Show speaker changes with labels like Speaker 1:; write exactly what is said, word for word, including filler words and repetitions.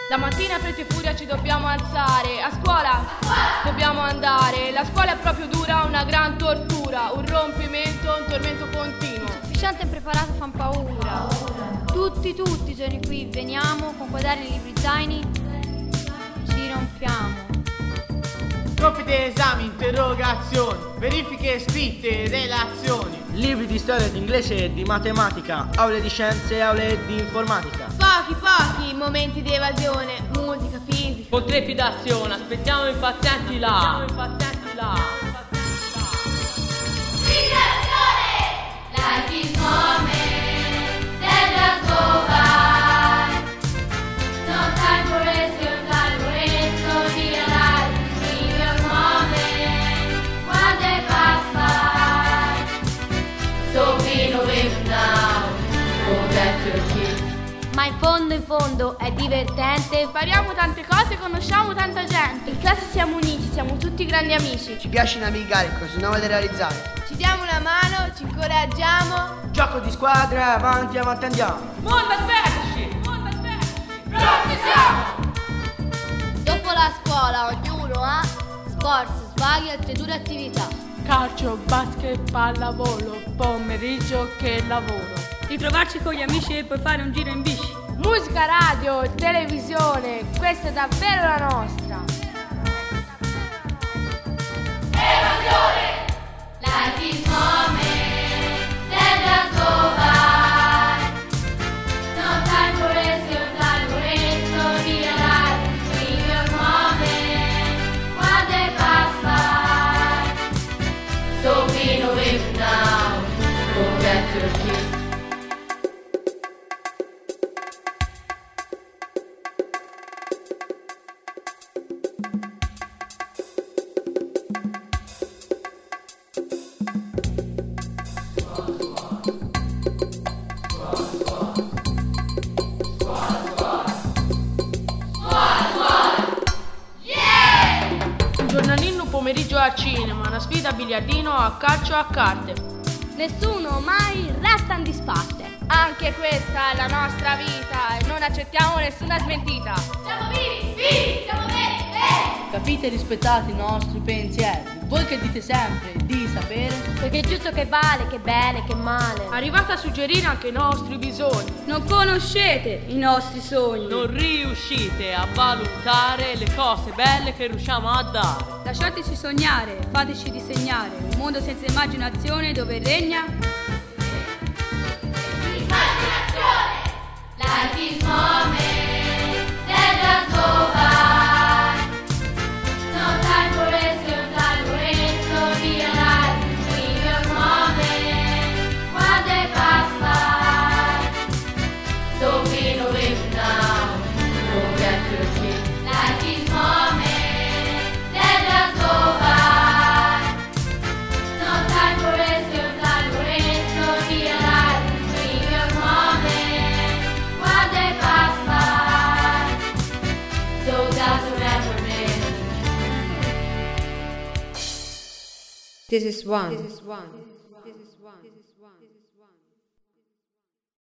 Speaker 1: La mattina fretta e furia ci dobbiamo alzare. A scuola? A scuola dobbiamo andare. La scuola è proprio dura, una gran tortura, un rompimento, un tormento continuo.
Speaker 2: Insufficiente e preparato fan paura. Tutti, tutti i giorni qui veniamo con quaderni, libri, zaini, ci rompiamo.
Speaker 3: Compiti, esami, interrogazioni, verifiche scritte, relazioni.
Speaker 4: Libri di storia, di inglese e di matematica, aule di scienze e aule di informatica.
Speaker 1: Pochi, pochi momenti di evasione, musica, fisica.
Speaker 5: Con trepidazione, aspettiamo i pazienti là. Aspettiamo i pazienti là.
Speaker 6: Vibrazione! Life is moment, then just go by. No time for rest, your time for rest, so realize, live your moment, one day pass by. So be no way from now, go back to your kids.
Speaker 2: Ma in fondo, in fondo è divertente.
Speaker 1: Impariamo tante cose, conosciamo tanta gente. In classe siamo uniti, siamo tutti grandi amici.
Speaker 7: Ci piace navigare, cose nuove da realizzare.
Speaker 1: Ci diamo una mano, ci incoraggiamo.
Speaker 4: Gioco di squadra, avanti, avanti andiamo.
Speaker 5: Mondo, aspettaci! Mondo, aspettaci!
Speaker 6: Pronti siamo!
Speaker 2: Dopo la scuola ognuno ha sport, svaghi, altre due attività.
Speaker 1: Calcio, basket, pallavolo, pomeriggio che lavoro.
Speaker 8: Ritrovarci con gli amici e poi fare un giro in bici.
Speaker 1: Musica, radio, televisione, questa è davvero la nostra.
Speaker 6: Evasione! Life is moment, then just go by. No time for rest, your time for rest, so realize, live your moment, one day pass by. So be no way from now, go back to your kids.
Speaker 1: Giornalino, pomeriggio al cinema, una sfida a biliardino, a calcio, a carte.
Speaker 2: Nessuno mai resta in disparte.
Speaker 1: Anche questa è la nostra vita e non accettiamo nessuna smentita.
Speaker 6: Siamo vivi, vivi, siamo veri, veri!
Speaker 7: Capite e rispettate i nostri pensieri. Voi che dite sempre di sapere.
Speaker 2: Perché è giusto che vale, che bene, che male.
Speaker 1: Arrivate a suggerire anche i nostri bisogni.
Speaker 8: Non conoscete i nostri sogni.
Speaker 5: Non riuscite a valutare le cose belle che riusciamo a dare.
Speaker 8: Lasciateci sognare, fateci disegnare un mondo senza immaginazione dove regna
Speaker 6: Immaginazione! Life is moment, then just go by. No time for rest, your time for rest, so realize, live your moment, one day pass by. So be no way from now, go back to your kids. Life is moment, then just go by. No time for rest, your time for rest, so realize, live your moment, one day pass by. So just remember this.
Speaker 9: This is one. This is one.